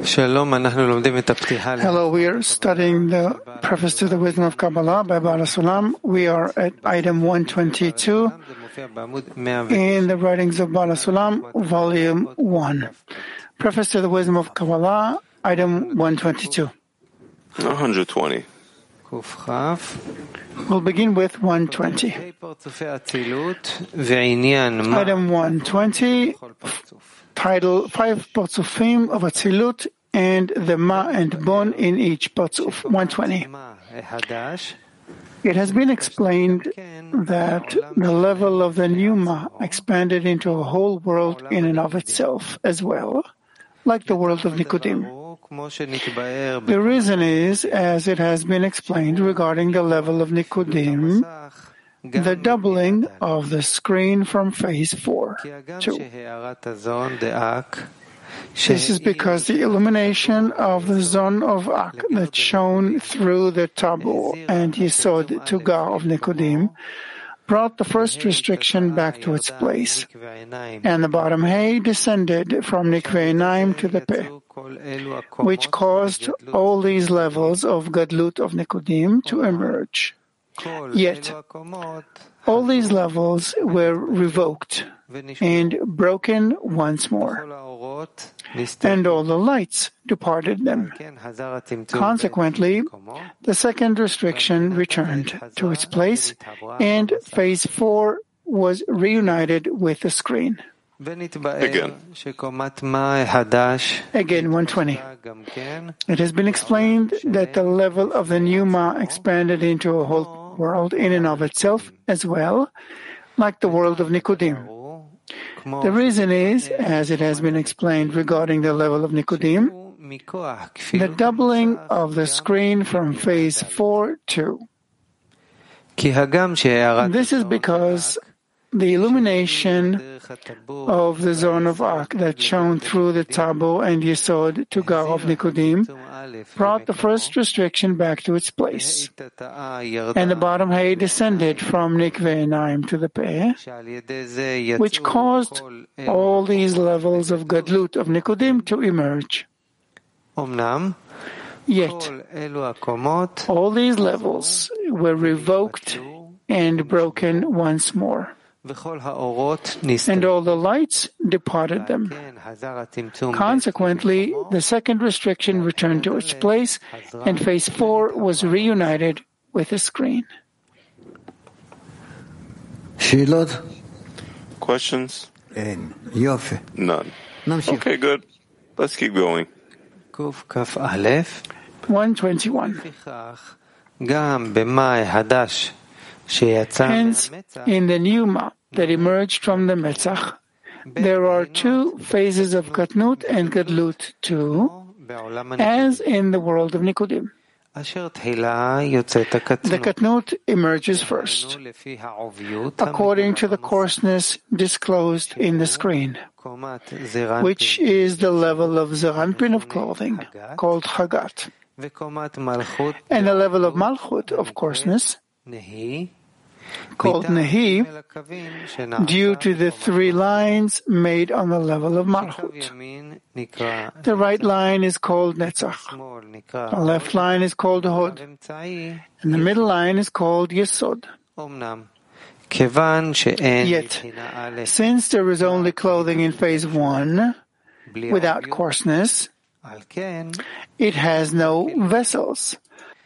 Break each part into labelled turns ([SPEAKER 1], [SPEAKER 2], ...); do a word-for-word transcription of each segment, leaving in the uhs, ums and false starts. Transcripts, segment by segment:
[SPEAKER 1] Hello, we are studying the Preface to the Wisdom of Kabbalah by Baal HaSulam. We are at item one twenty-two in the writings of Baal HaSulam, volume one. Preface to the Wisdom of Kabbalah, item one twenty-two.
[SPEAKER 2] one twenty.
[SPEAKER 1] We'll begin with one twenty. Item one twenty, title Five Parzufim of Atzilut and the Ma and Bon in each Parzuf. one twenty. It has been explained that the level of the new Ma expanded into a whole world in and of itself as well, like the world of Nikudim. The reason is, as it has been explained regarding the level of Nikudim, the doubling of the screen from phase four to. This is because the illumination of the Zon of Ak that shone through the Tabu and Yesod to Ga of Nikudim brought the first restriction back to its place, and the bottom hay descended from Nikvei Naim to the Peh, which caused all these levels of Gadlut of Nikudim to emerge. Yet, all these levels were revoked and broken once more, and all the lights departed them. Consequently, the second restriction returned to its place, and phase four was reunited with the screen.
[SPEAKER 2] Again.
[SPEAKER 1] Again, one twenty. It has been explained that the level of the new Ma expanded into a whole world in and of itself as well, like the world of Nikudim. The reason is, as it has been explained regarding the level of Nikudim, the doubling of the screen from phase four to. This is because the illumination of the Zon of Ak that shone through the Tabu and Yesod to Ga of Nikudim brought the first restriction back to its place, and the bottom hay descended from Nikvei Naim to the Peh, which caused all these levels of Gadlut of Nikudim to emerge. Yet, all these levels were revoked and broken once more, and all the lights departed them. Consequently, the second restriction returned to its place, and phase four was reunited with the screen.
[SPEAKER 2] Questions? None. Okay, good. Let's keep going.
[SPEAKER 1] one twenty-one. Hence, in the new Ma that emerged from the Metzach, there are two phases of Katnut and Gadlut too, as in the world of Nikudim. The Katnut emerges first, according to the coarseness disclosed in the screen, which is the level of Zeranpin of clothing, called Chagat, and the level of Malchut of coarseness, called Nehi, due to the three lines made on the level of Malchut. The right line is called Netzach, the left line is called Hod, and the middle line is called Yesod. Yet, since there is only clothing in phase one, without coarseness, it has no vessels.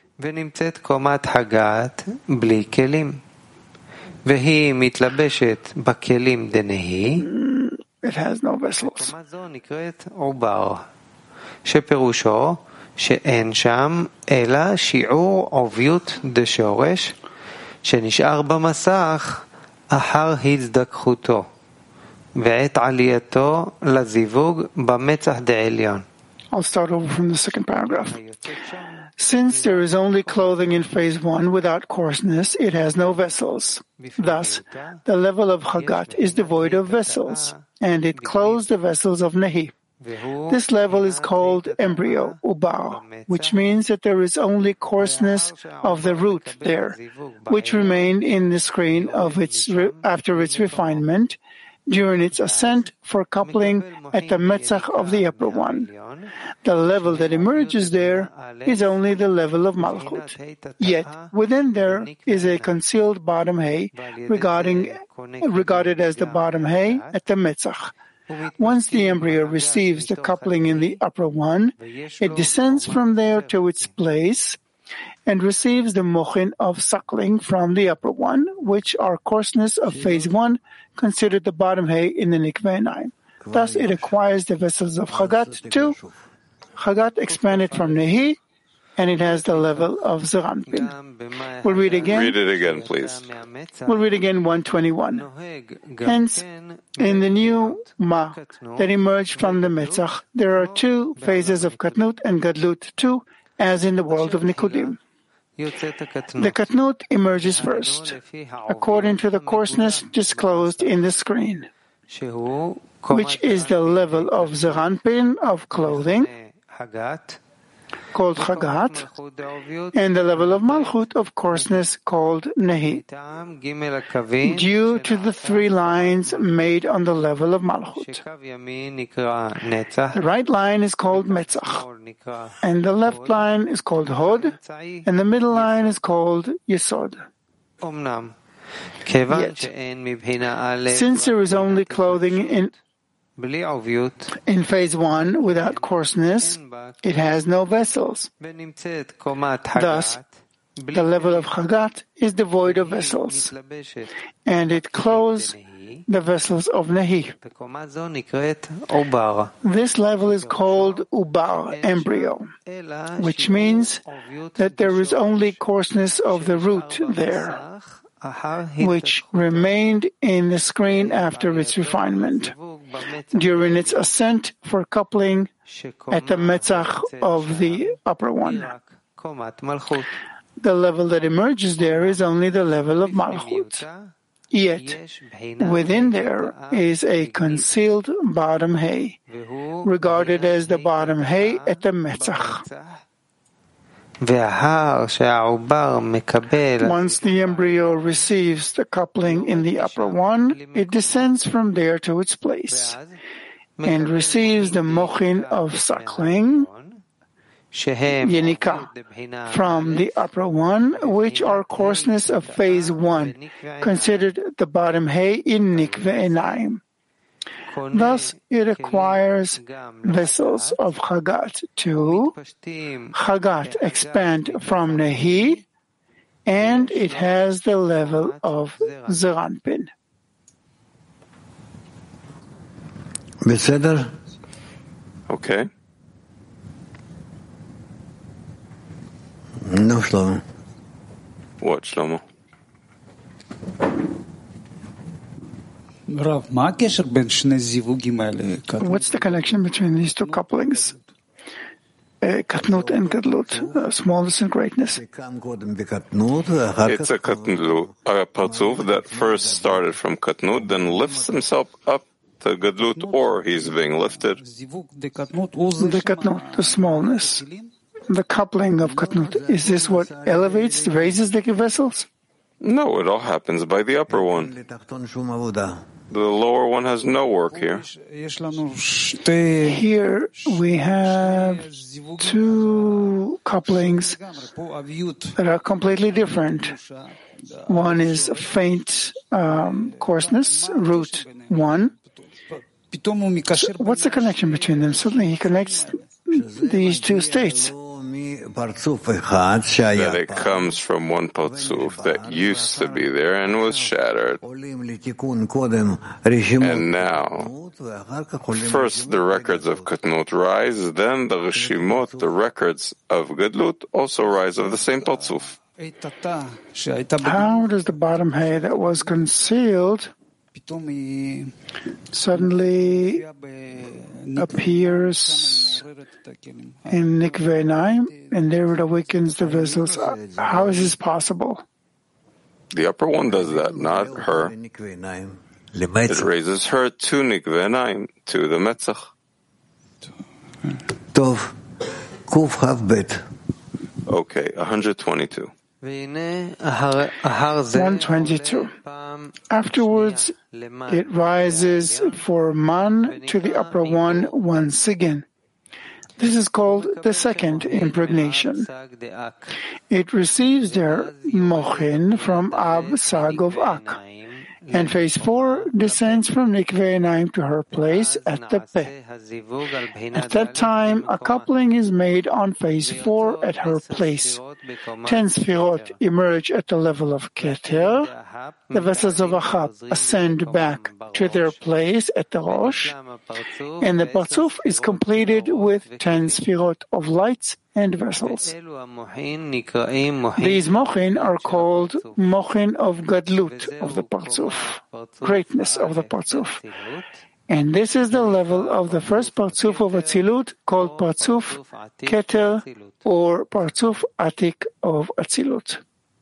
[SPEAKER 1] It has no vessels.
[SPEAKER 3] שפירושו שאין שם אלא שיעור עוביות דשורש שנשאר במסך אחר הזדככותו ועת עלייתו לזיווג במצח דעליון.
[SPEAKER 1] I'll start over from the second paragraph. Since there is only clothing in phase one without coarseness, it has no vessels. Thus, the level of Chagat is devoid of vessels, and it clothes the vessels of Nehi. This level is called embryo, ubar, which means that there is only coarseness of the root there, which remained in the screen of its re- after its refinement, during its ascent for coupling at the Metzach of the upper one. The level that emerges there is only the level of Malchut. Yet, within there is a concealed bottom hay regarding, regarded as the bottom hay at the Metzach. Once the embryo receives the coupling in the upper one, it descends from there to its place and receives the mochin of suckling from the upper one, which are coarseness of phase one, considered the bottom hay in the Nikveh Einayim. Thus it acquires the vessels of Chagat too. Chagat expanded from Nehi, and it has the level of Zeranpin. We'll read again.
[SPEAKER 2] Read it again, please.
[SPEAKER 1] We'll read again one twenty-one. Hence, in the new Ma that emerged from the Metzach, there are two phases of Katnut and Gadlut too, as in the world of Nikodim. The Katnut emerges first, according to the coarseness disclosed in the screen, which is the level of Zeranpin of clothing, called Chagat, and the level of Malchut of coarseness called Nehi, due to the three lines made on the level of Malchut. The right line is called Metzach, and the left line is called Hod, and the middle line is called Yesod. Yet, since there is only clothing in In phase one, without coarseness, it has no vessels. Thus, the level of Chagat is devoid of vessels, and it clothes the vessels of Nehi. This level is called Ubar, embryo, which means that there is only coarseness of the root there, which remained in the screen after its refinement, during its ascent for coupling at the Metzach of the upper one. The level that emerges there is only the level of Malchut. Yet, within there is a concealed bottom hay, regarded as the bottom hay at the Metzach. Once the embryo receives the coupling in the upper one, it descends from there to its place and receives the mochin of suckling, Yenika, from the upper one, which are coarseness of phase one, considered the bottom hay in Nikveh Einayim. Thus, it acquires vessels of Chagat too. Chagat expand from Nehi, and it has the level of Zeranpin.
[SPEAKER 2] Okay.
[SPEAKER 4] No, Shlomo.
[SPEAKER 2] What, Shlomo?
[SPEAKER 1] What's the connection between these two couplings? Uh, Katnut and Gadlut, uh, smallness and greatness.
[SPEAKER 2] It's a Katnut, a Parzuf that first started from Katnut, then lifts himself up to Gadlut, or he's being lifted.
[SPEAKER 1] The Katnut, the smallness, the coupling of Katnut, is this what elevates, raises the vessels?
[SPEAKER 2] No, it all happens by the upper one. The lower one has no work here.
[SPEAKER 1] Here we have two couplings that are completely different. One is faint um, coarseness, root one. So what's the connection between them? Suddenly he connects these two states.
[SPEAKER 2] That it comes from one Parzuf that used to be there and was shattered. And now, first the records of Katnut rise, then the Reshimot, the records of Gadlut, also rise of the same Parzuf.
[SPEAKER 1] How does the bottom hay that was concealed suddenly appears in Nikveh Einayim, and there it awakens the vessels? How is this possible?
[SPEAKER 2] The upper one does that, not her. It raises her to Nikveh Einayim, to the Metzach. Okay, one hundred twenty-two.
[SPEAKER 1] one twenty-two. Afterwards, it rises for man to the upper one once again. This is called the second impregnation. It receives their mochin from Ab Sag of Ak, and phase four descends from Nikveh Einayim to her place at the Peh. At that time, a coupling is made on phase four at her place. Ten Sfirot emerge at the level of Keter. The vessels of Achab ascend back to their place at the Rosh, and the Parzuf is completed with ten Sfirot of lights and vessels. These mochin are called mochin of Gadlut of the Parzuf, greatness of the Parzuf. And this is the level of the first Parzuf of Atzilut, called Parzuf Keter or Parzuf Atik of Atzilut.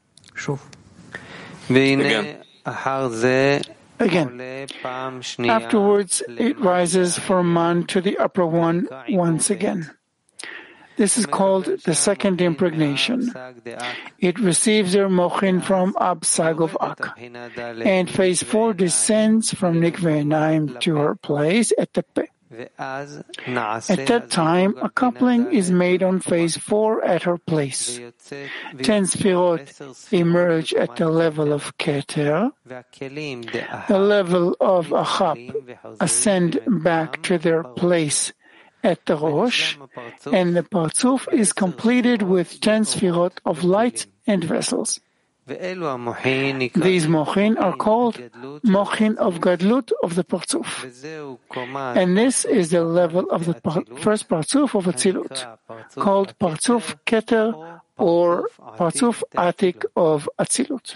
[SPEAKER 2] Again.
[SPEAKER 1] Again, afterwards it rises from man to the upper one once again. This is called the second impregnation. It receives their mochin from Ab Sag of Ak, and phase four descends from Nikveh Einayim to her place at the Peh. At that time, a coupling is made on phase four at her place. Ten Sfirot emerge at the level of Keter. The level of Achab ascend back to their place at the Rosh, and the Parzuf is completed with ten Sfirot of light and vessels. These mochin are called mochin of Gadlut of the Parzuf. And this is the level of the par- first Parzuf of Atzilut, called Parzuf Keter or Parzuf Atik of Atzilut.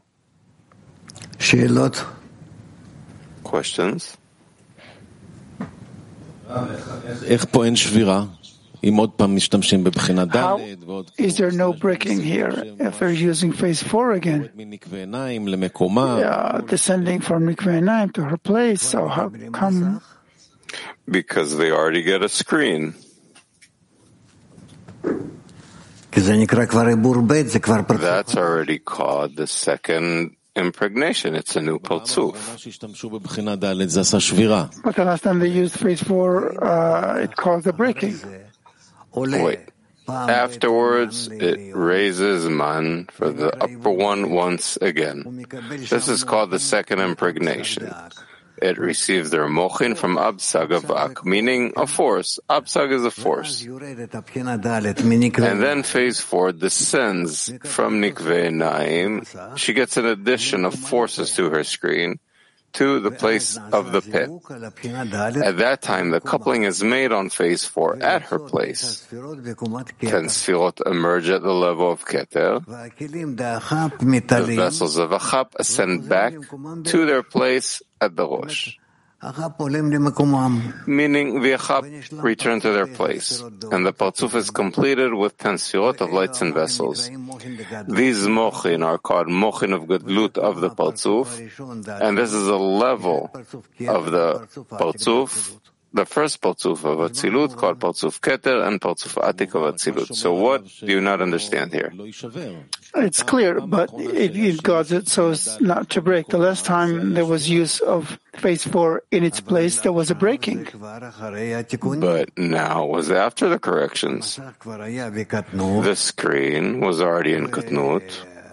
[SPEAKER 2] Questions?
[SPEAKER 4] איך פה אין שבירה? אם עוד פעם משתמשים בבחינה ד'
[SPEAKER 1] How is there no breaking here if they're using phase four again?
[SPEAKER 4] מנקבי עיניים למקומה.
[SPEAKER 1] Yeah, descending from Nikveh Einayim to her place, so how come?
[SPEAKER 2] Because they already get a screen.
[SPEAKER 5] That's
[SPEAKER 2] already called the second impregnation. It's a new Parzuf.
[SPEAKER 1] But the last time they used phase four, uh, it caused the breaking.
[SPEAKER 2] Wait. Afterwards, it raises man for the upper one once again. This is called the second impregnation. It receives their mochin from Absag of Ak, meaning a force. Absag is a force. And then phase four descends from Nikveh Einayim. She gets an addition of forces to her screen, to the place of the pit. At that time, the coupling is made on phase four at her place. Ten Sfirot emerge at the level of Keter. The vessels of Achab ascend back to their place at the Rosh, meaning the Achab return to their place, and the Parzuf is completed with ten Sfirot of lights and vessels. These mochin are called mochin of Gadlut of the Parzuf, and this is a level of the Parzuf, the first Parzuf of Atzilut, called Parzuf Keter and Parzuf Atik of Atzilut. So what do you not understand here?
[SPEAKER 1] It's clear, but it, it guards it so as not to break. The last time there was use of phase four in its place, there was a breaking.
[SPEAKER 2] But now it was after the corrections. The screen was already in Katnut,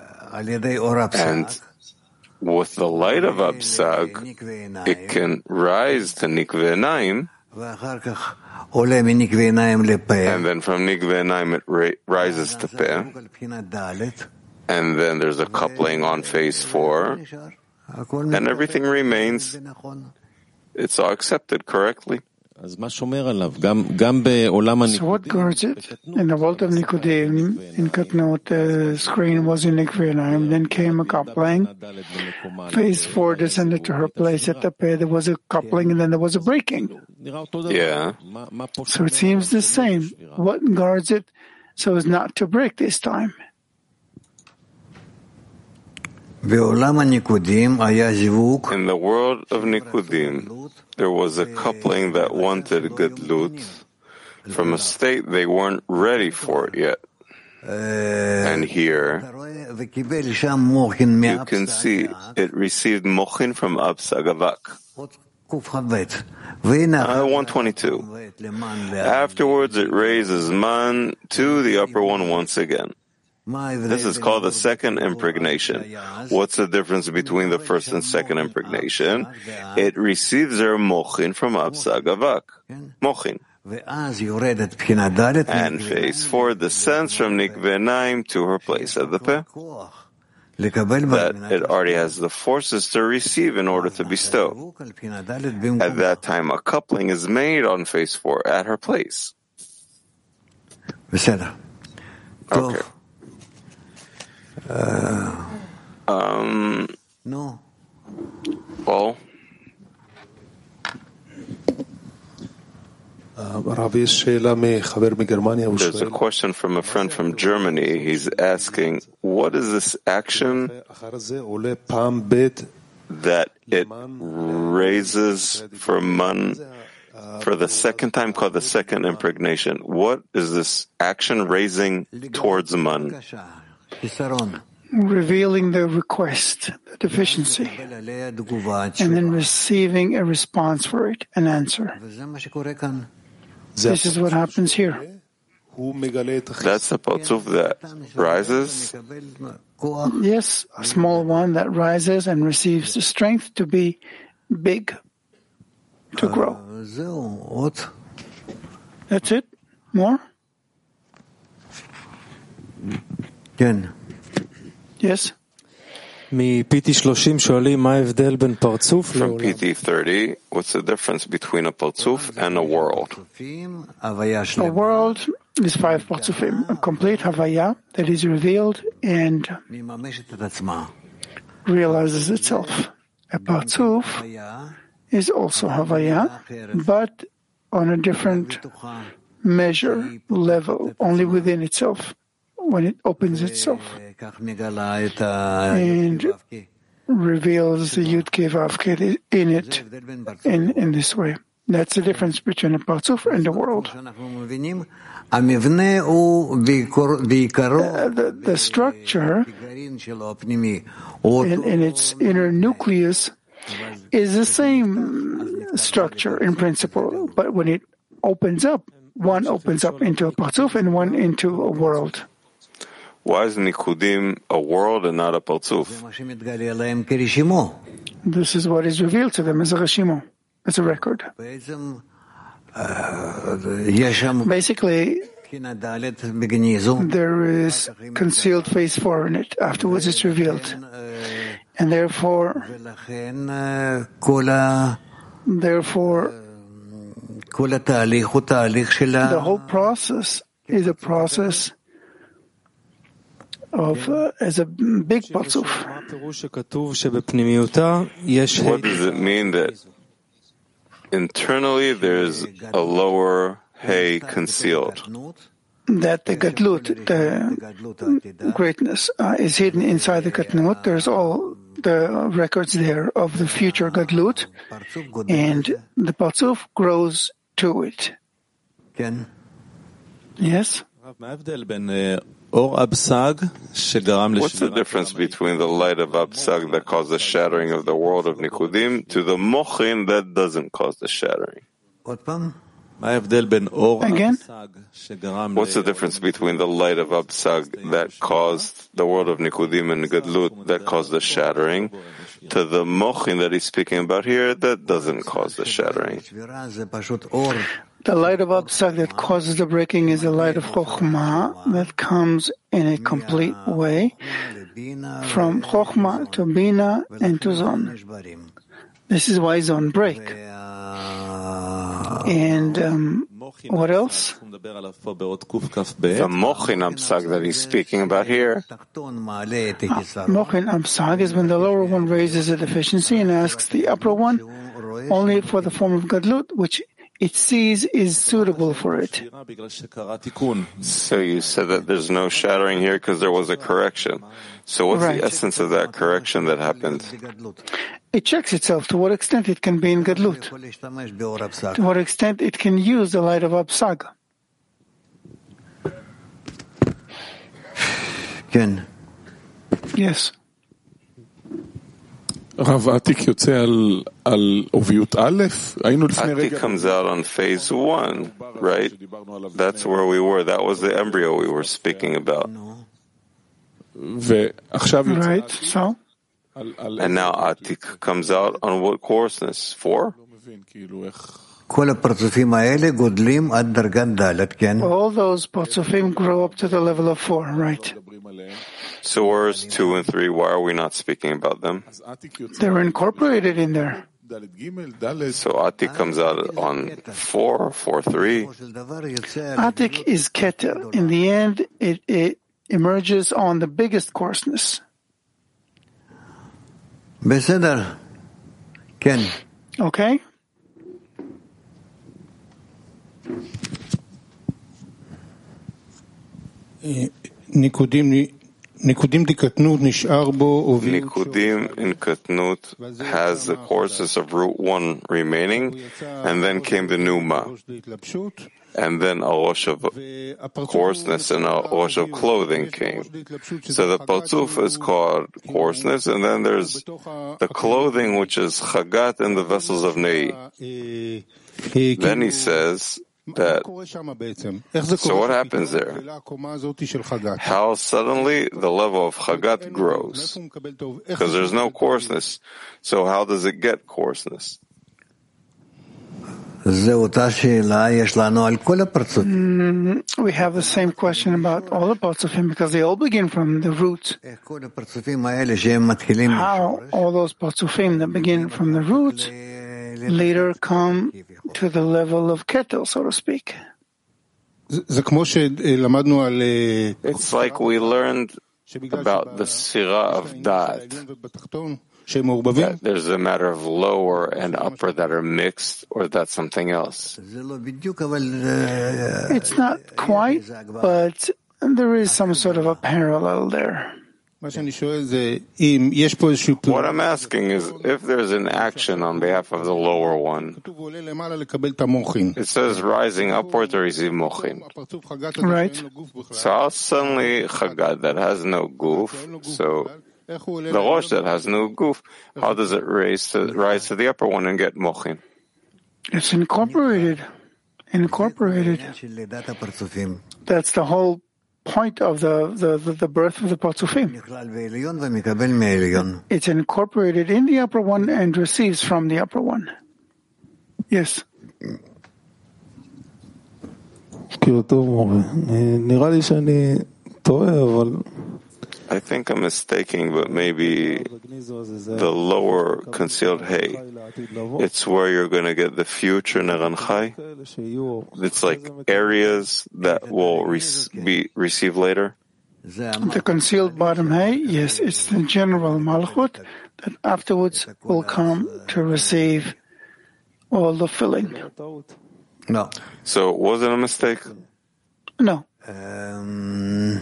[SPEAKER 2] and with the light of Absag, it can rise to Nikveh Einayim, and then from Nikveh Einayim it ra- rises to Peh, and then there's a coupling on phase four, and everything remains. It's all accepted correctly.
[SPEAKER 4] So what
[SPEAKER 1] guards it? In the world of Nikodim, in Katnot, the screen was in Nikveh Einayim, then came a coupling. Phase four descended to her place at the Peh. There was a coupling, and then there was a breaking.
[SPEAKER 2] Yeah.
[SPEAKER 1] So it seems the same. What guards it so as not to break this time?
[SPEAKER 2] In the world of Nikudim, there was a coupling that wanted Gadlut from a state they weren't ready for it yet. And here, you can see it received mochin from Absag Avak. Uh, one twenty-two. Afterwards, it raises man to the upper one once again. This is called the second impregnation. What's the difference between the first and second impregnation? It receives their mochin from Absag Avak. Mochin. And phase four descends from Nikve Naim to her place at the peh. That it already has the forces to receive in order to bestow. At that time, a coupling is made on phase four at her place. Okay. Um, well, there's a question from a friend from Germany. He's asking, what is this action that it raises for man for the second time, called the second impregnation? What is this action raising towards man?
[SPEAKER 1] Revealing the request, the deficiency, and then receiving a response for it, an answer. This is what happens here.
[SPEAKER 2] That's a parzuf that rises?
[SPEAKER 1] Yes, a small one that rises and receives the strength to be big, to grow. That's it? More? Yes?
[SPEAKER 2] From P T thirty, what's the difference between a parzuf and a world?
[SPEAKER 1] A world is five parzufim, a complete havaya that is revealed and realizes itself. A parzuf is also havaya, but on a different measure, level, only within itself, when it opens itself and reveals the Yud Kei Vav Kei in it in, in this way. That's the difference between a parzuf and the world. Uh, the, the structure in, in its inner nucleus is the same structure in principle, but when it opens up, one opens up into a parzuf and one into a world.
[SPEAKER 2] Why is Nikudim a world and not a parzuf?
[SPEAKER 1] This is what is revealed to them as a reshimo, as a record. Basically, there is concealed phase four in it. Afterwards, it's revealed. And therefore, therefore, the whole process is a process of uh, as a big parzuf.
[SPEAKER 2] What does it mean that internally there's a lower hay concealed?
[SPEAKER 1] That the gadlut, the greatness, uh, is hidden inside the gadlut. There's all the records there of the future gadlut, and the parzuf grows to it. Yes?
[SPEAKER 2] What's the difference between the light of Absag that caused the shattering of the world of Nikudim to the mochin that doesn't cause the shattering?
[SPEAKER 1] Again?
[SPEAKER 2] What's the difference between the light of Absag that caused the world of Nikudim and Gadlut that caused the shattering to the mochin that he's speaking about here that doesn't cause the shattering?
[SPEAKER 1] The light of Absag that causes the breaking is the light of Chokhmah that comes in a complete way from Chokhmah to Bina and to Zon. This is why Zon break. And um, what else?
[SPEAKER 2] The Mochin Absag that he's speaking about here.
[SPEAKER 1] Uh, Mochin Absag is when the lower one raises a deficiency and asks the upper one only for the form of Gadlut, which it sees is suitable for it.
[SPEAKER 2] So you said that there's no shattering here because there was a correction. So what's right. the essence of that correction that happened?
[SPEAKER 1] It checks itself to what extent it can be in Gadlut, to what extent it can use the light of Absag. Yes.
[SPEAKER 5] Atik
[SPEAKER 2] comes out on phase one, right? That's where we were. That was the embryo we were speaking about.
[SPEAKER 1] Right, so?
[SPEAKER 2] And now Atik comes out on what coarseness? Four?
[SPEAKER 6] All those
[SPEAKER 1] Parzufim grow up to the level of four, right?
[SPEAKER 2] So where's two and three? Why are we not speaking about them?
[SPEAKER 1] They're incorporated in there.
[SPEAKER 2] So Atik comes out on four, four, three.
[SPEAKER 1] Atik is Keter. In the end, it, it emerges on the biggest coarseness.
[SPEAKER 6] בסדר. כן.
[SPEAKER 1] Okay?
[SPEAKER 5] ניקודים Nikudim
[SPEAKER 2] in Katnut has the courses of root one remaining, and then came the Numa, and then a rosh of coarseness and a rosh of clothing came. So the Parzuf is called coarseness, and then there's the clothing which is Chagat in the vessels of Nei. Then he says that, so what happens there? How suddenly the level of Chagat grows? Because there's no coarseness. So how does it get coarseness?
[SPEAKER 1] Mm, we have the same question about all the Parzufim because they all begin from the root. How all those Parzufim that begin from the root later come to the level of Keter, so to speak.
[SPEAKER 2] It's like we learned about the Sirah of Da'at, that there's a matter of lower and upper that are mixed, or that's something else.
[SPEAKER 1] It's not quite, but there is some sort of a parallel there.
[SPEAKER 2] What I'm asking is, if there's an action on behalf of the lower one, it says rising upward to receive mochin.
[SPEAKER 1] Right.
[SPEAKER 2] So how suddenly Chagat that has no goof, so the rosh that has no goof, how does it raise to, rise to the upper one and get mochin?
[SPEAKER 1] It's incorporated. Incorporated. That's the whole point of the, the, the, the birth of the Parzufim. It's incorporated in the upper one and receives from the upper one. Yes.
[SPEAKER 2] I think I'm mistaken, but maybe the lower concealed hay, it's where you're going to get the future Neranchai. It's like areas that will re- be received later.
[SPEAKER 1] The concealed bottom hay, yes, it's the general Malchut that afterwards will come to receive all the filling.
[SPEAKER 6] No.
[SPEAKER 2] So was it a mistake?
[SPEAKER 1] No.
[SPEAKER 6] Um,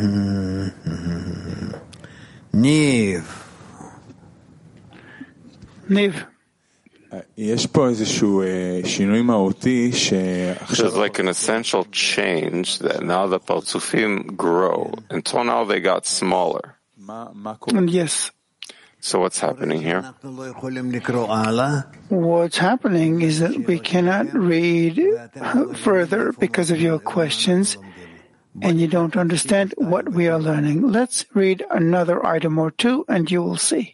[SPEAKER 6] Niv.
[SPEAKER 1] Niv.
[SPEAKER 2] There's like an essential change that now the Parzufim grow. Until now they got smaller.
[SPEAKER 1] And yes.
[SPEAKER 2] So what's happening here?
[SPEAKER 1] What's happening is that we cannot read further because of your questions, and you don't understand what we are learning. Let's read another item or two, and you will see.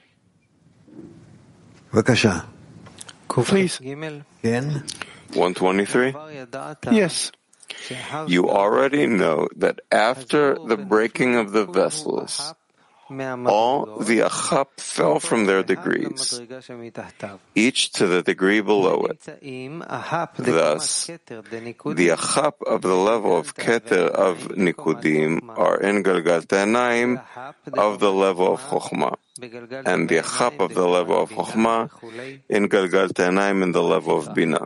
[SPEAKER 1] Please.
[SPEAKER 2] one twenty-three?
[SPEAKER 1] Yes.
[SPEAKER 2] You already know that after the breaking of the vessels, all the achap fell from their degrees, each to the degree below it. Thus, the achap of the level of keter of nikudim are in galgal ta'anaim of the level of chokhmah, and the achap of the level of chokhmah in galgal ta'anaim in the level of binah.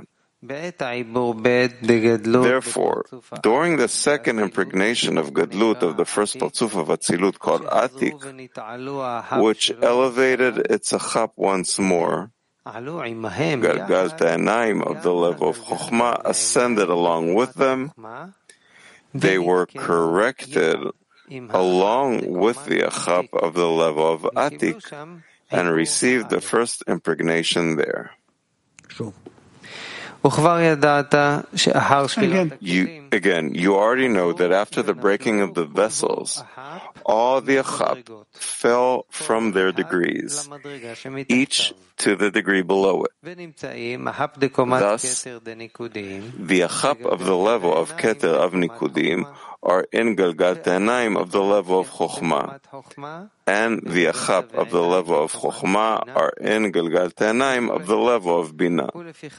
[SPEAKER 2] Therefore, during the second impregnation of Gadlut of the first Parzuf of Atzilut called Atik, which elevated its achap once more, Galgal Ta'anaim of the level of Chokhmah ascended along with them. They were corrected along with the achap of the level of Atik and received the first impregnation there.
[SPEAKER 1] Again,
[SPEAKER 2] You, again, you already know that after the breaking of the vessels, all the achap fell from their degrees, each to the degree below it. Thus, the achap of the level of Keter of Nikudim are in Galgal Ta'anaim of the level of Chokhmah, and the achap of the level of Chokhmah are in Galgal Ta'anaim of the level of Binah.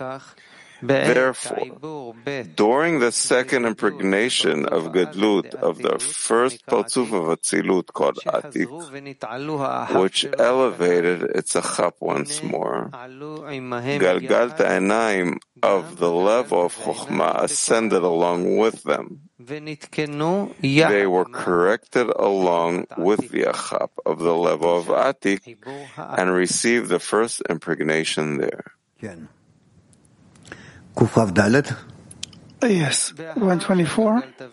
[SPEAKER 2] Therefore, during the second impregnation of Gadlut of the first Partzuf of Atzilut called Atik, which elevated its achap once more, Galgal Ta'anaim of the level of Chokhmah ascended along with them. They were corrected along with the achap of the level of Atik and received the first impregnation there.
[SPEAKER 1] yes, one twenty-four.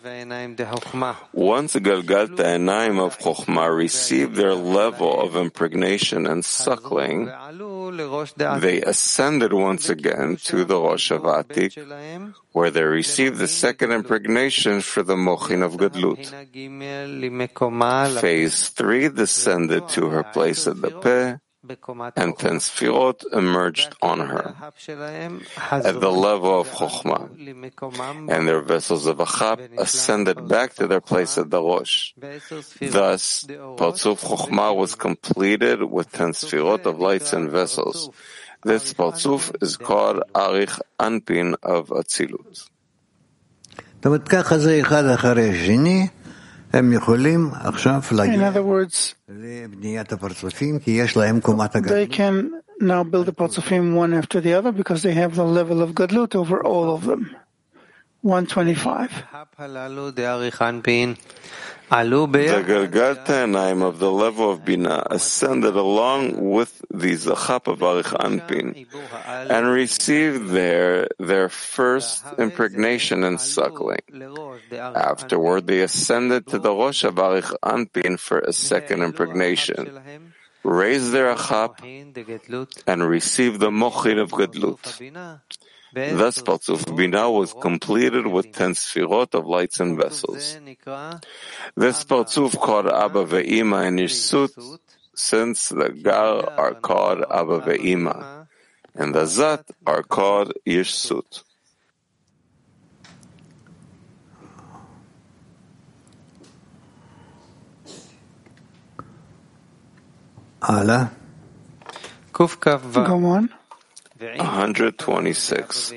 [SPEAKER 2] Once Galgal Ta'anaim of Chokhmah received their level of impregnation and suckling, they ascended once again to the Rosh of Atik, where they received the second impregnation for the Mochin of Gadlut. Phase three descended to her place at the Peh, and ten Sfirot emerged on her at the level of Chokhmah, and their vessels of achap ascended back to their place at the Rosh. Thus, Partzuf Chokhmah was completed with ten Sfirot of lights and vessels. This Partzuf is called Arich Anpin of Atzilut.
[SPEAKER 1] In other words, they can now build the Partzufim one after the other because they have the level of Gadlut over all of them. one twenty-five.
[SPEAKER 2] The Galgal Ta'anaim of the level of Binah ascended along with the Zachap of Arich Anpin and received there their first impregnation and suckling. Afterward, they ascended to the Rosh of Arich Anpin for a second impregnation, raised their achap, and received the Mochin of Gadlut. Thus, Partzuf Binah was completed with ten Sfirot of lights and vessels. This Partzuf called Abba Ve'ima and Yishsut, since the Gar are called Abba Ve'ima, and the Zat are called Yishsut.
[SPEAKER 6] Allah.
[SPEAKER 1] Go on.
[SPEAKER 2] one twenty-six.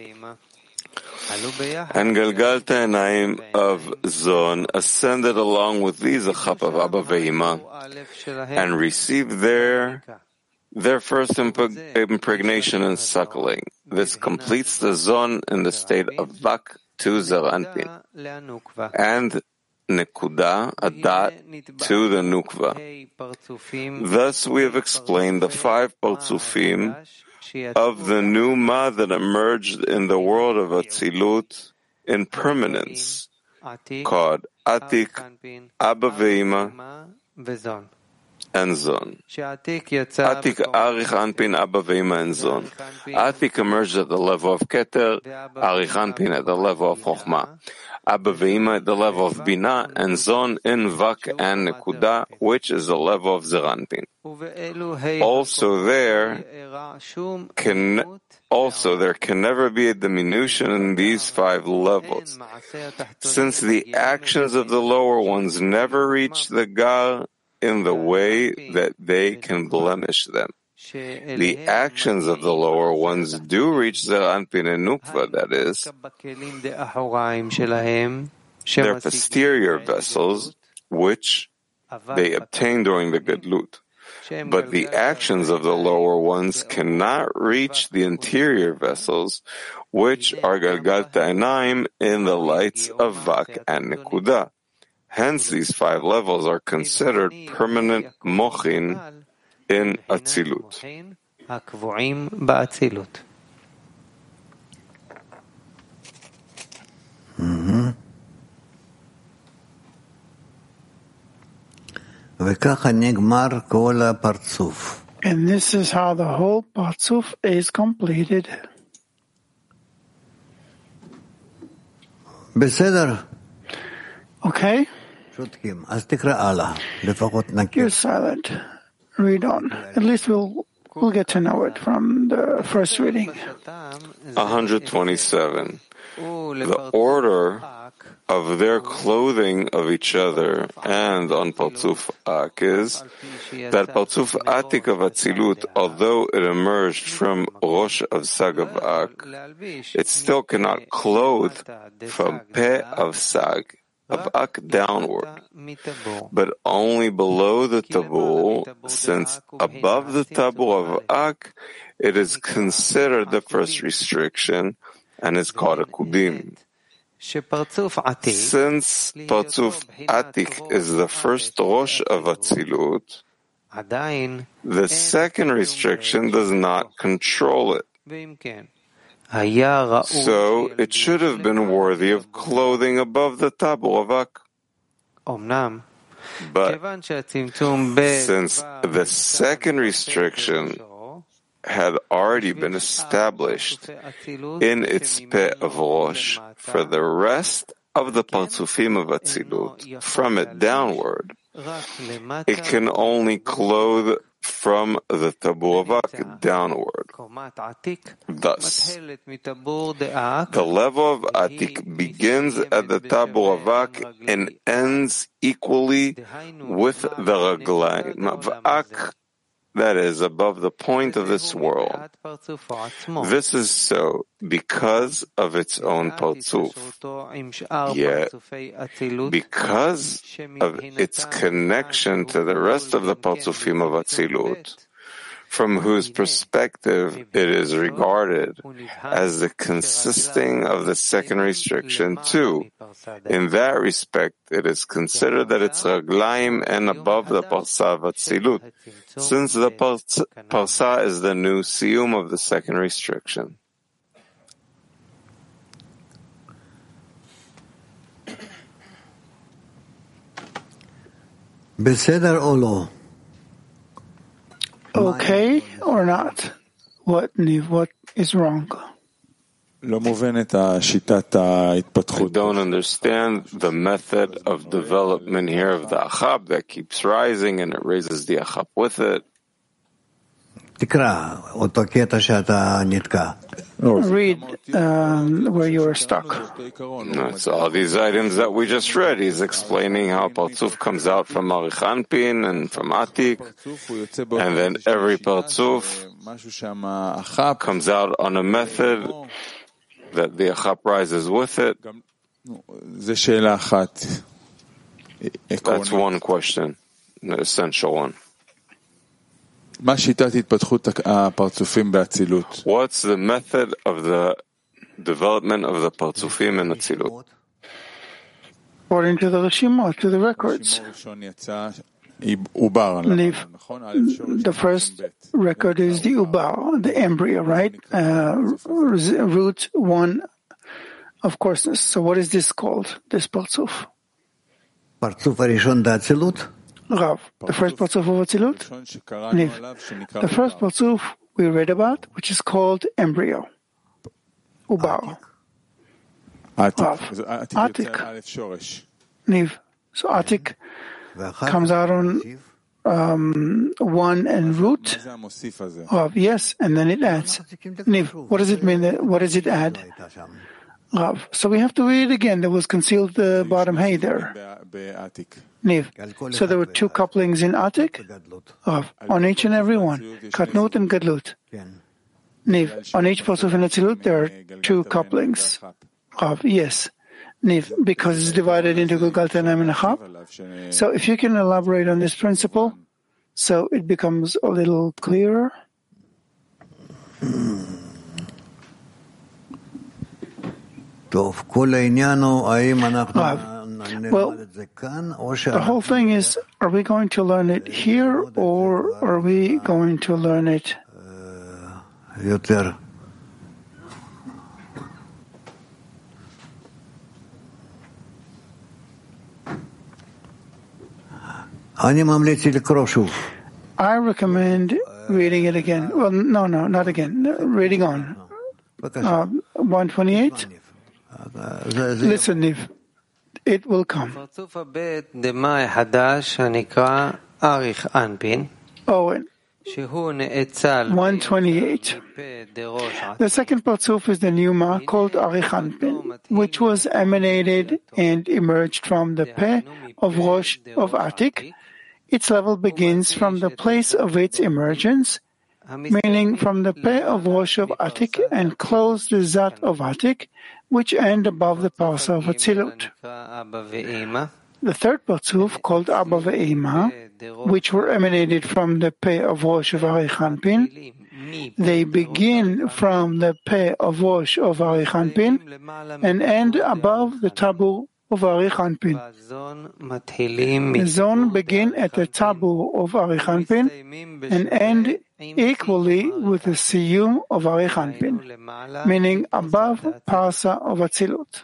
[SPEAKER 2] And Galgal Ta'anaim of Zon ascended along with these achap of Abba Ve'ima and received their their first impeg- impregnation and suckling. This completes the Zon in the state of Vak to Zer Anpin, and Nekuda, a dot, to the Nukva. Thus we have explained the five Partzufim of the Numa that emerged in the world of Atzilut in permanence, called Atik, Abba Ve'ima, and Zon. Atik, Arich Anpin, Abba Ve'ima, and Zon. Atik emerged at the level of Keter, Arich Anpin at the level of Chokhmah, Abba Ve'ima at the level of Binah, and Zon in Vak and Nekuda, which is the level of Zer Anpin. Also there can also there can never be a diminution in these five levels, since the actions of the lower ones never reach the Gar in the way that they can blemish them. The actions of the lower ones do reach Zer Anpin and Nukva, that is, their posterior vessels, which they obtain during the Gadlut. But the actions of the lower ones cannot reach the interior vessels, which are Galgal Ta'anaim in the lights of Vak and Nekuda. Hence, these five levels are considered permanent mochin in Atzilut.
[SPEAKER 6] Mm-hmm.
[SPEAKER 1] And this is how the whole Parzuf is completed. Okay? You're silent. Read on. At least we'll we'll get to know it from the first reading.
[SPEAKER 2] one hundred twenty-seven. The order of their clothing of each other and on Parzuf Ak is that Parzuf Atik of Atzilut, although it emerged from Rosh of Sag of Ak, it still cannot clothe from Peh of Sag of Ak downward, but only below the Tabul, since above the Tabul of Ak, it is considered the first restriction and is called a Kudim. Since Parzuf Atik is the first Rosh of Atzilut, the second restriction does not control it. So it should have been worthy of clothing above the Tabul of Ak. But since the second restriction had already been established in its Peh of Rosh for the rest of the Parzufim of Atzilut, from it downward, it can only clothe from the Tabul of Ak downward. Thus, the level of Atik begins at the Tabul of Ak and ends equally with the Raglaim of Ak, that is, above the point of this world. This is so because of its own Parzuf. Yet, because of its connection to the rest of the Parzufim of Atzilut, from whose perspective it is regarded as the consisting of the second restriction too. In that respect, it is considered that it's Raglaim and above the Parsa of Atzilut, since the Parsa is the new Siyum of the second restriction.
[SPEAKER 6] Beseder or lo?
[SPEAKER 1] Okay or not? What, Niv, what is wrong?
[SPEAKER 2] I don't understand the method of development here of the Achab that keeps rising and it raises the Achab with it.
[SPEAKER 1] Read um, where you are stuck.
[SPEAKER 2] That's all these items that we just read. He's explaining how Parzuf comes out from Arich Anpin and from Atik, and then every Parzuf comes out on a method that the Achab rises with it. That's one question, an essential one. What's the method of the development of the Parzufim in Atzilut?
[SPEAKER 1] According to the Rishimot, to the records. The first record is the Ubar, the embryo, right? Uh, root one of coarseness. So what is this called, this Parzuf?
[SPEAKER 6] Parzuf Arishon da Atzilut?
[SPEAKER 1] Rav, the first Parzuf of Atzilut? Niv, the first Parzuf we read about, which is called embryo. Ubar. Rav. Atik. Niv. So Atik comes out on um, one and root. Rav, yes, and then it adds. Niv, what does it mean? That, what does it add? Rav. So we have to read it again. There was concealed the bottom hay there. Niv. So there were two couplings in Atik. Rav. On each and every one. Katnut and Gadlut. Niv. On each Parzuf in Atzilut there are two couplings. Rav. Yes. Niv. Because it's divided into Gulgaltanam and Achab. So if you can elaborate on this principle, so it becomes a little clearer.
[SPEAKER 6] Rav, well,
[SPEAKER 1] the whole thing is, are we going to learn it here or are we going to learn it I recommend reading it again. Well, no, no, not again. Reading on. Uh, one twenty-eight. Listen, Niv. It will come. Owen. one twenty-eight. The second Parzuf is the Pneuma called Arich Anpin, which was emanated and emerged from the Peh of Rosh of Atik. Its level begins from the place of its emergence, meaning from the Peh of Rosh of Atik, and close the Zat of Atik, which end above the Parsa of Atzilut. The third Parzuf, called Abba ve'Ema, which were emanated from the Peh of Rosh of Arich Anpin, they begin from the Peh of Rosh of Arich Anpin and end above the Tabur of Arich Anpin. The zone begin at the Tabur of Arich Anpin and end equally with the Siyum of Arich Anpin, meaning above Parsa of Atzilut.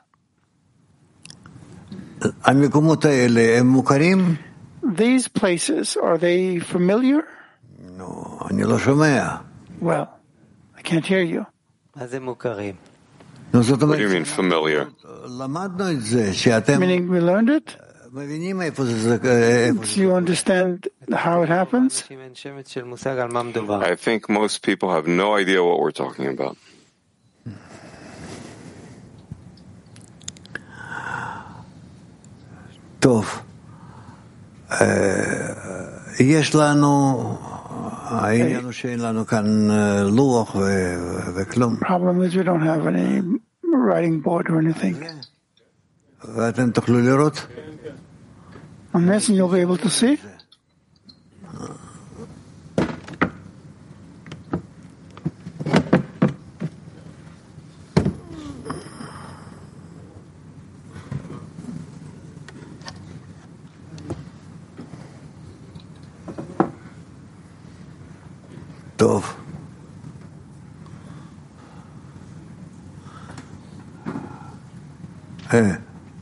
[SPEAKER 1] These places, are they familiar? Well, I can't hear you.
[SPEAKER 2] What do you mean familiar?
[SPEAKER 1] Meaning we learned it? Do you understand how it happens?
[SPEAKER 2] I think most people have no idea what we're talking about.
[SPEAKER 6] טוב, יש לנו, העניין הוא שאין לנו כאן לוח וכלום.
[SPEAKER 1] Problem is we don't have any writing board or anything.
[SPEAKER 6] ואתם תוכלו לראות?
[SPEAKER 1] Unless you'll be able to see.
[SPEAKER 6] טוב. אה.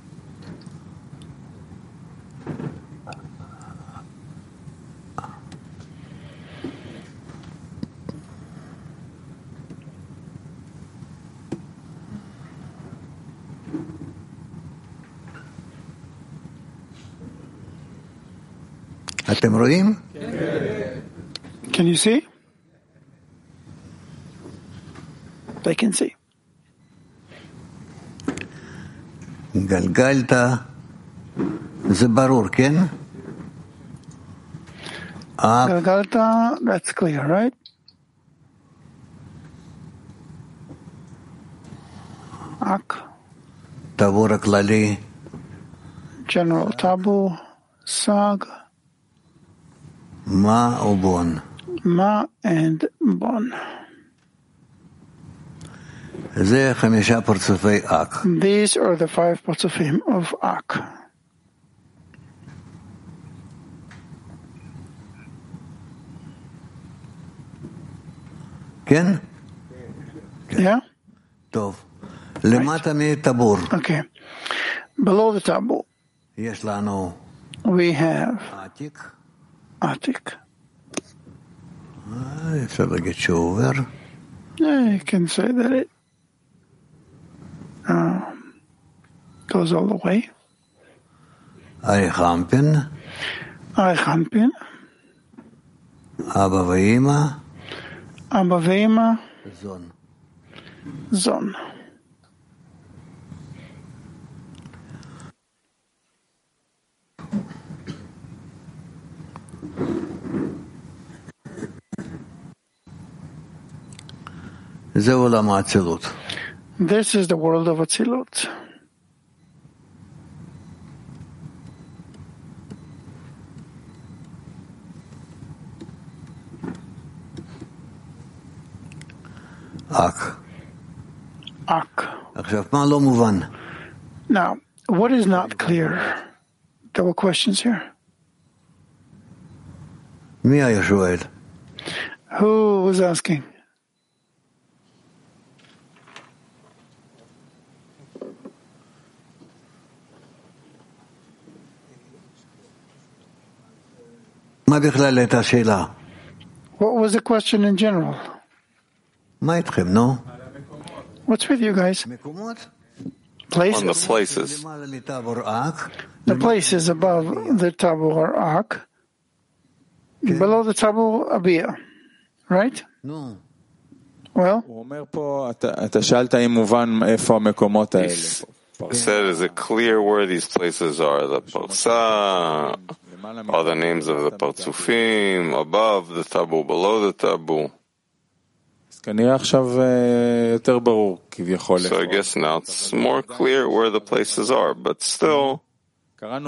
[SPEAKER 6] אתם רואים?
[SPEAKER 1] Can you see? They can see.
[SPEAKER 6] גלגלת, זה ברור, כן?
[SPEAKER 1] גלגלת, that's clear, right? אק.
[SPEAKER 6] טבור הכללי.
[SPEAKER 1] General טבור, סג.
[SPEAKER 6] מה או בון?
[SPEAKER 1] מה and בון.
[SPEAKER 6] זה חמישה פרצופי אק.
[SPEAKER 1] These are the five parzufim of Ak.
[SPEAKER 6] כן?
[SPEAKER 1] Yeah?
[SPEAKER 6] טוב. למטה מטבור.
[SPEAKER 1] Okay. Below the taboo.
[SPEAKER 6] יש לנו
[SPEAKER 1] we have
[SPEAKER 6] עתיק.
[SPEAKER 1] עתיק.
[SPEAKER 6] אפשר להגיד שהוא עובר.
[SPEAKER 1] Yeah, you can say that it um, goes all the way.
[SPEAKER 6] אריך אמפין.
[SPEAKER 1] אריך אמפין.
[SPEAKER 6] אבא ואמא.
[SPEAKER 1] אבא ואמא.
[SPEAKER 6] זון.
[SPEAKER 1] זון.
[SPEAKER 6] זה עולם האצילות.
[SPEAKER 1] This is the world of Atzilut.
[SPEAKER 6] אק.
[SPEAKER 1] Ak.
[SPEAKER 6] עכשיו, מה לא מובן?
[SPEAKER 1] Now, what is not clear? There were questions here.
[SPEAKER 6] מי היה שואל?
[SPEAKER 1] Who was asking? What was the question in general? What's with you guys? Places.
[SPEAKER 2] On the places.
[SPEAKER 1] The places above the Tabor Ark, below the Tabor Abia, right?
[SPEAKER 6] No.
[SPEAKER 1] Well,
[SPEAKER 2] he said, is it clear where these places are? The Parsa, are the names of the Partsufim, above the Tabu, below the Tabu. So I guess now it's more clear where the places are, but still, we read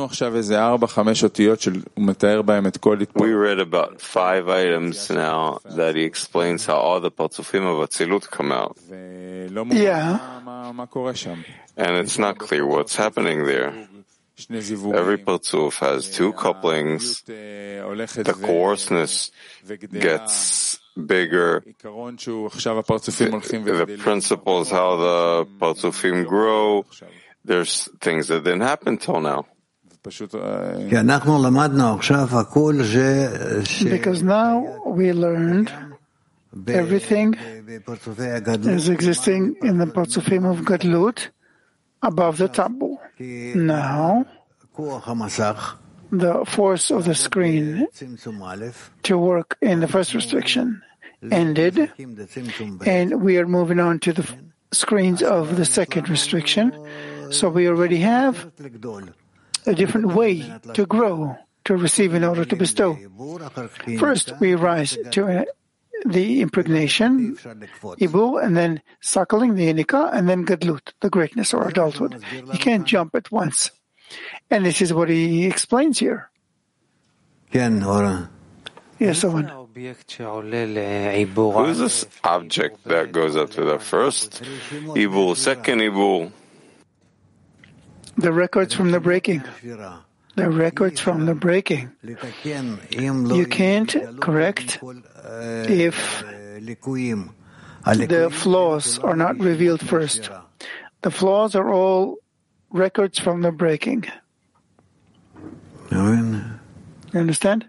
[SPEAKER 2] about five items now that he explains how all the Partsufim of Atzilut come out.
[SPEAKER 1] yeah.
[SPEAKER 2] And it's not clear what's happening there. Every Partsuf has two couplings. The coarseness gets bigger. The, the principle is how the Partsufim grow. There's things that didn't happen till now.
[SPEAKER 1] Because now we learned everything is existing in the Partsufim of Gadlut above the Tabu. Now, the force of the screen to work in the first restriction ended, and we are moving on to the screens of the second restriction. So we already have a different way to grow, to receive in order to bestow. First, we rise to uh, the impregnation, Ibur, and then suckling, the Inika, and then Gadlut, the greatness or adulthood. You can't jump at once. And this is what he explains here. Yes, Owen.
[SPEAKER 2] Who is this object that goes up to the first Ibur, second Ibur?
[SPEAKER 1] The records from the breaking. The records from the breaking. You can't correct if the flaws are not revealed first. The flaws are all records from the breaking. You understand?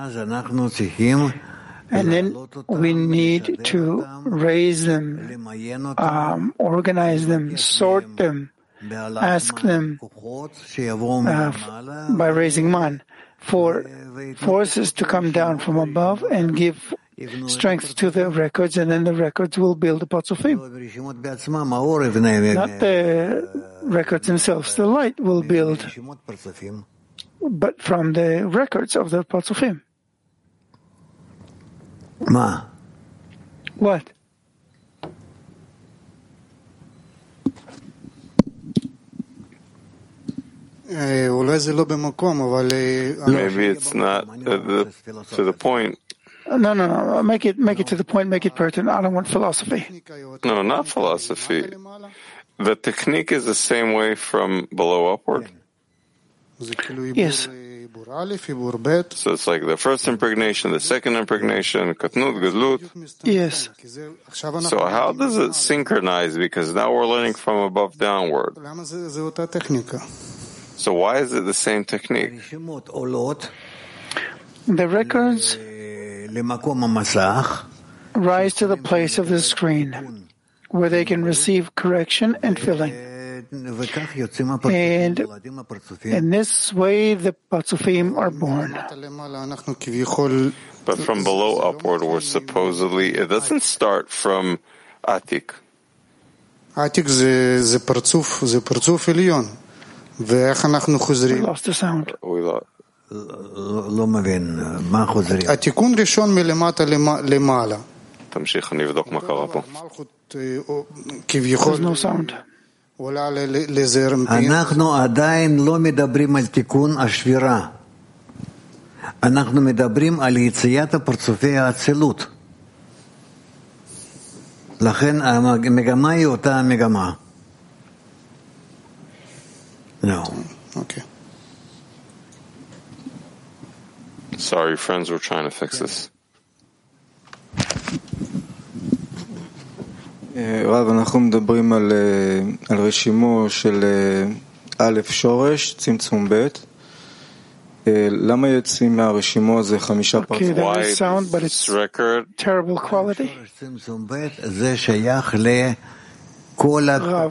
[SPEAKER 1] And then we need to raise them, um, organize them, sort them, ask them uh, by raising man for forces to come down from above and give strength to the records, and then the records will build the Partsufim. Not the records themselves, the light will build, but from the records of the Partsufim. What?
[SPEAKER 2] Maybe it's not uh, the, to the point.
[SPEAKER 1] No, no, no. Make it, make it to the point. Make it pertinent. I don't want philosophy.
[SPEAKER 2] No, not philosophy. The technique is the same way from below upward.
[SPEAKER 1] Yes.
[SPEAKER 2] So it's like the first impregnation, the second impregnation, katnut, gadlut.
[SPEAKER 1] Yes.
[SPEAKER 2] So how does it synchronize? Because now we're learning from above downward. So why is it the same technique?
[SPEAKER 1] The records rise to the place of the screen where they can receive correction and filling. And in this way, the Partsufim are born.
[SPEAKER 2] But from below upward, we're supposedly, it doesn't start from Atik.
[SPEAKER 5] Atik זה פרצוף, זה פרצוף עליון. ואיך אנחנו חוזרים?
[SPEAKER 1] We lost the sound.
[SPEAKER 2] We lost.
[SPEAKER 6] לא מבין, מה חוזרים?
[SPEAKER 5] התיקון ראשון מלמטה למעלה.
[SPEAKER 2] תמשיך, אני אבדוק מה קרה פה.
[SPEAKER 5] כביכול
[SPEAKER 1] There's no sound.
[SPEAKER 5] עולה לזעיר אנפין.
[SPEAKER 6] אנחנו עדיין לא מדברים על תיקון השבירה. אנחנו מדברים על יציאת הפרצופי האצילות. לכן המגמה היא אותה המגמה. No.
[SPEAKER 5] Okay.
[SPEAKER 2] Sorry, friends, we're trying to fix this.
[SPEAKER 7] רב, אנחנו מדברים על, על רשימו של א' שורש, צמצום ב', למה יוצאים מהרשימו זה חמישה
[SPEAKER 1] Okay,
[SPEAKER 7] פרצופים?
[SPEAKER 1] that is sound, but it's
[SPEAKER 2] record
[SPEAKER 1] terrible quality.
[SPEAKER 6] זה שייך לכל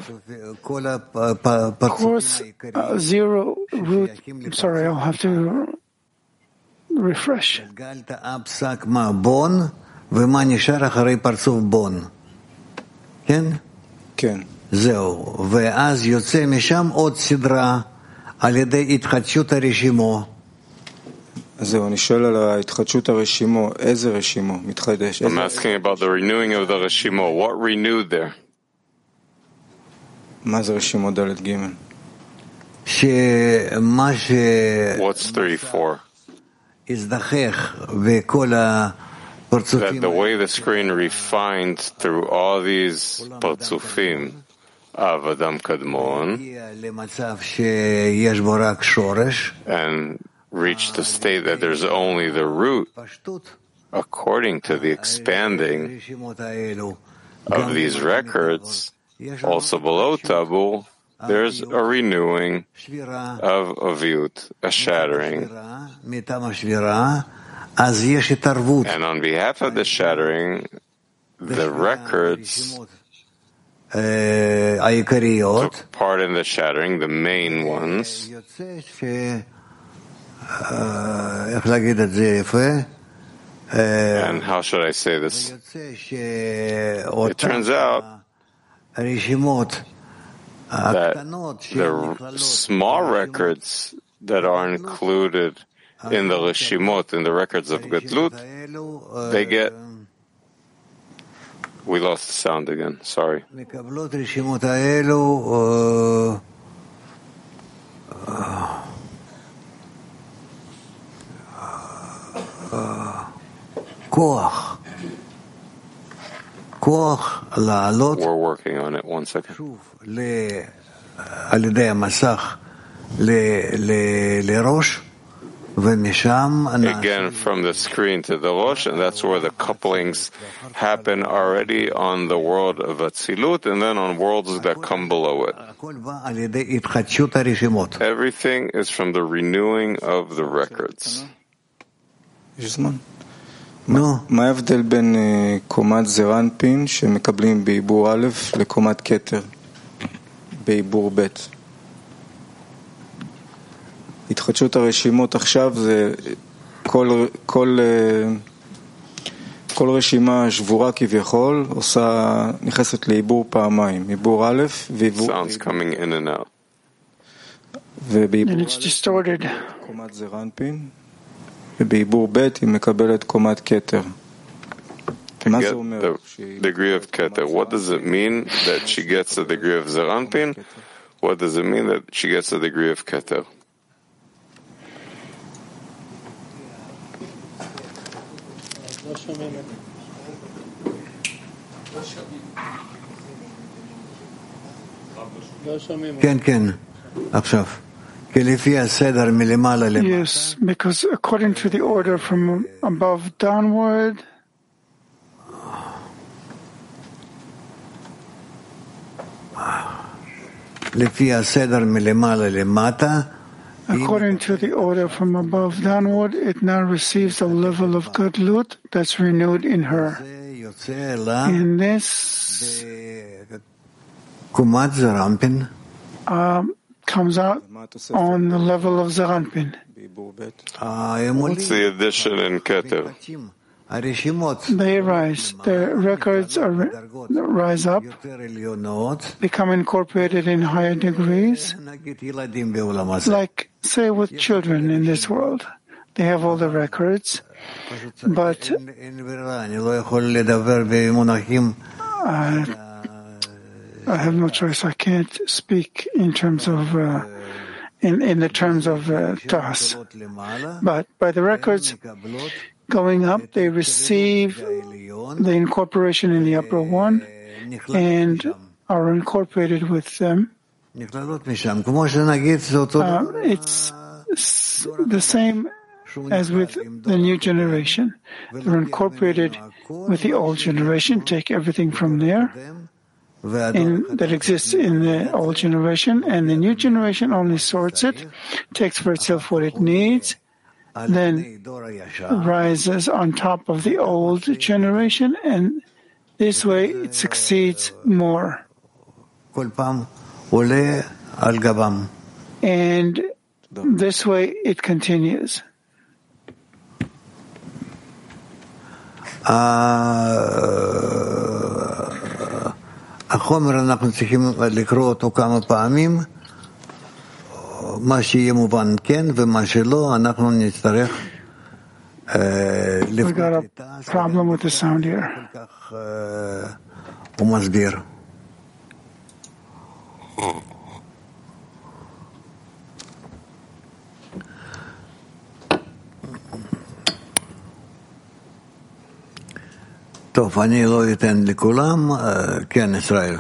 [SPEAKER 1] Course uh, zero root. I'm sorry, I'll have to refresh.
[SPEAKER 6] גלגלת פסק מה בון, ומה נשאר אחרי פרצוף בון. כן?
[SPEAKER 7] כן.
[SPEAKER 6] זהו. ואז יוצא משם עוד סדרה על ידי התחדשות הרשימו.
[SPEAKER 7] אז זהו, אני שואל על ההתחדשות הרשימו. איזה רשימו מתחדש?
[SPEAKER 2] I'm asking about the renewing of the reshimo. What renewed there?
[SPEAKER 7] מה זה רשימו ד' ג'?
[SPEAKER 6] שמה ש...
[SPEAKER 2] What's thirty-four?
[SPEAKER 6] הזדחך וכל הפרצופים...
[SPEAKER 2] That the way the screen refined through all these partzufim of Adam Kadmon
[SPEAKER 6] למצב שיש בו רק שורש.
[SPEAKER 2] and reached the state that there's only the root, according to the expanding of these records, also below Tabu, there's a renewing of Aviut, a shattering. And on behalf of the shattering, the records took part in the shattering, the main ones. And how should I say this? It turns out that the small records that are included in the Reshimot, in the records of Gadlut, they get... We lost the sound again, sorry.
[SPEAKER 6] כוח, כוח לעלות
[SPEAKER 2] We're working on it. One second.
[SPEAKER 6] על ידי המסך לראש ומשם
[SPEAKER 2] Again from the screen to the Rosh, and that's where the couplings happen already on the world of Atzilut and then on worlds that come below it. Everything is from the renewing of the records.
[SPEAKER 7] יש זמן. מה ההבדל בין קומת זרנפין שמקבלים בעיבור א' לקומת כתר בעיבור ב'? התחדשות הרשימות עכשיו זה כל, כל, כל רשימה שבורה כביכול עושה, נכנסת לעיבור פעמיים, עיבור א' ועיבור...
[SPEAKER 2] Sounds coming in and out.
[SPEAKER 7] ובעיבור א' קומת זרנפין ובעיבור ב' היא מקבלת קומת כתר. מה זה אומר?
[SPEAKER 2] The degree of Keter. What does it mean that she gets the degree of Zeranpin? What does it mean that she gets the degree of Keter?
[SPEAKER 6] כן, כן, עכשיו.
[SPEAKER 1] Yes, because according to the order from above downward, according to the order from above downward, it now receives a level of Gadlut that's renewed in her. In this, um, comes out on the level of Zeranpin.
[SPEAKER 2] What's the addition in Keter?
[SPEAKER 1] They rise. The records are, rise up, become incorporated in higher degrees, like, say, with children in this world. They have all the records, but uh, I have no choice. I can't speak in terms of, uh, in, in the terms of uh, Tas. But by the records going up, they receive the incorporation in the upper one and are incorporated with them. Uh, it's the same as with the new generation. They're incorporated with the old generation, take everything from there. In, that exists in the old generation, and the new generation only sorts it, takes for itself what it needs, then rises on top of the old generation, and this way it succeeds more. And this way it continues.
[SPEAKER 6] החומר אנחנו צריכים לקרוא אותו כמה פעמים, מה שיהיה מובן כן ומה שלא אנחנו נצטרך
[SPEAKER 1] לבדוק איתה. We got a problem with the sound here.
[SPEAKER 6] כך הוא מסביר. טוב, אני לא אתן לכולם, כן, ישראל.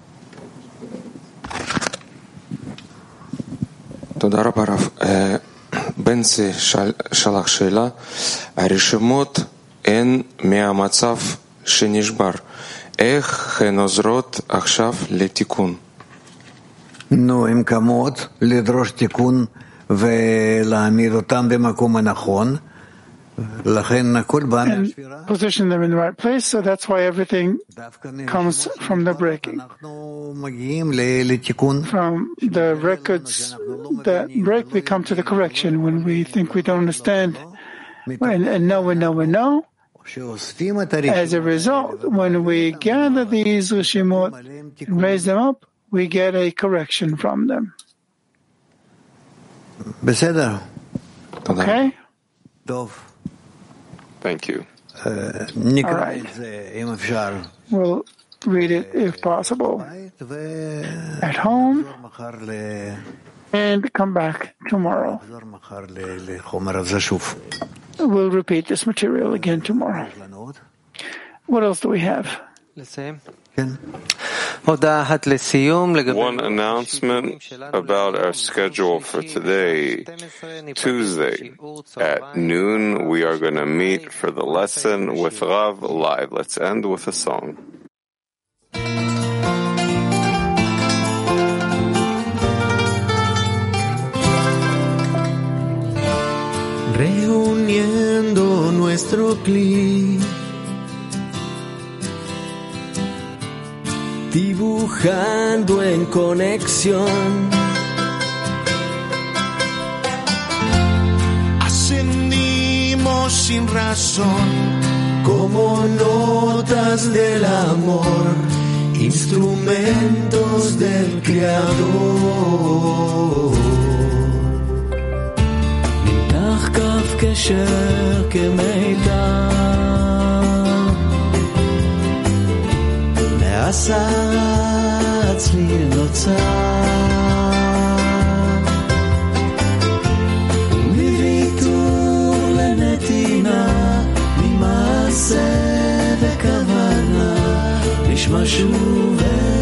[SPEAKER 8] תודה רבה רב. בנצי שלח שאלה, הרשימות הן מהמצב שנשבר, איך הן עוזרות עכשיו לתיקון?
[SPEAKER 6] נו, הן קמות לדרוש תיקון ולהעמיד אותם במקום הנכון,
[SPEAKER 1] and position them in the right place, so that's why everything comes from the breaking. From the records that break, we come to the correction when we think we don't understand, and, and know and know and know. As a result, when we gather these Rishimot and raise them up, we get a correction from them. Okay?
[SPEAKER 2] Thank you.
[SPEAKER 1] Uh, All right. We'll read it if possible at home and come back tomorrow. We'll repeat this material again tomorrow. What else do we have?
[SPEAKER 2] One announcement about our schedule for today. Tuesday at noon, we are going to meet for the lesson with Rav live. Let's end with a song.
[SPEAKER 9] Reuniendo nuestro clic, dibujando en conexión, ascendimos sin razón, como notas del amor, instrumentos del Creador. נמתח כף קשר כמיתר, נעשה אצלי נוצר, מוויתור לנתינה, ממעשה וכוונה, נשמע שוב